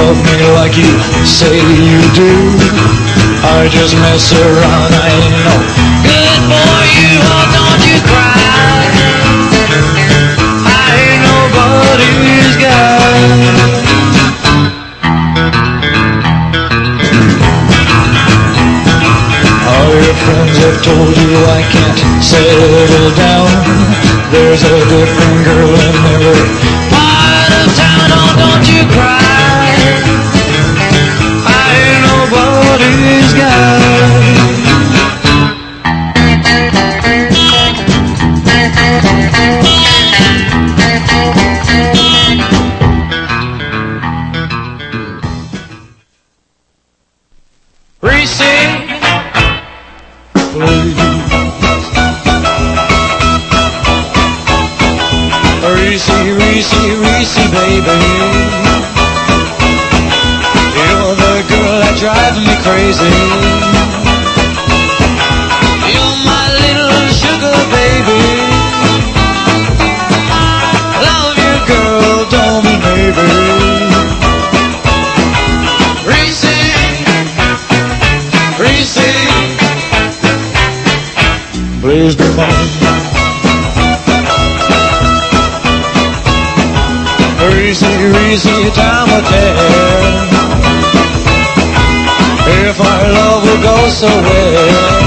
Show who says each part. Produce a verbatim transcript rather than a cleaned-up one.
Speaker 1: love me like you say you do. I just mess around, I ain't no good for you. Oh, don't you cry, I ain't nobody's guy. All your friends have told you I can't settle down. There's a different girl in every part of town. Oh, don't you cry, I ain't nobody's guy. Reese, please. Reese, Reese, Reese, baby, you're the girl that drives me crazy. You're my little sugar baby. Love you, girl, don't be maybe. Reese, Reese, please be mine. Reese, Reese, time will tell if our love will go so well.